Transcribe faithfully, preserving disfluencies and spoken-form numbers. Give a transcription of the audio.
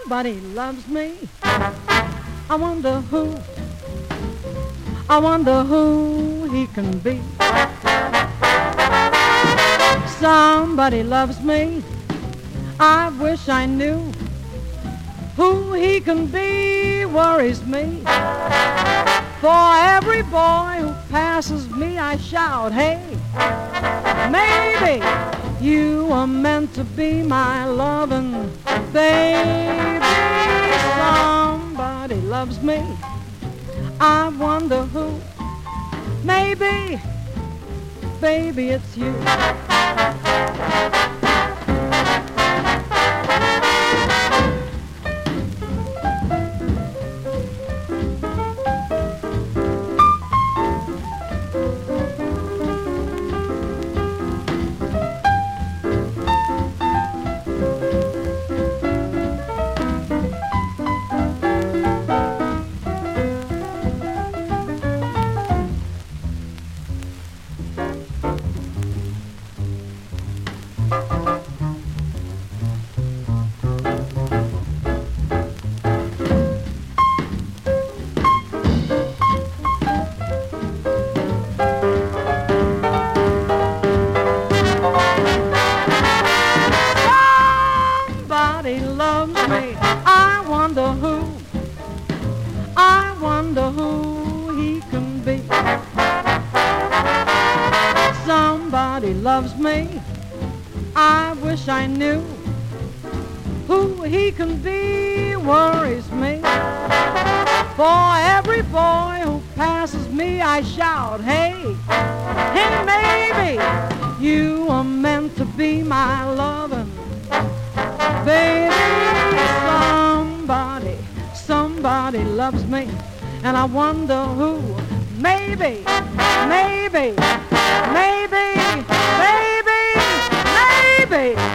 Somebody loves me. I wonder who, I wonder who he can be. Somebody loves me. I wish I knew who he can be. Worries me. For every boy who passes me, I shout, hey, maybe you are meant to be my loving baby. Somebody loves me. I wonder who. Maybe, baby, it's you. Somebody loves me. I wonder who. I wonder who he can be. Somebody loves me. I wish I knew who he can be. Worries me. For every boy who passes me, I shout, hey, hey, maybe you are meant to be my loving baby. Somebody, somebody loves me, and I wonder who. Maybe, maybe, maybe, maybe, maybe.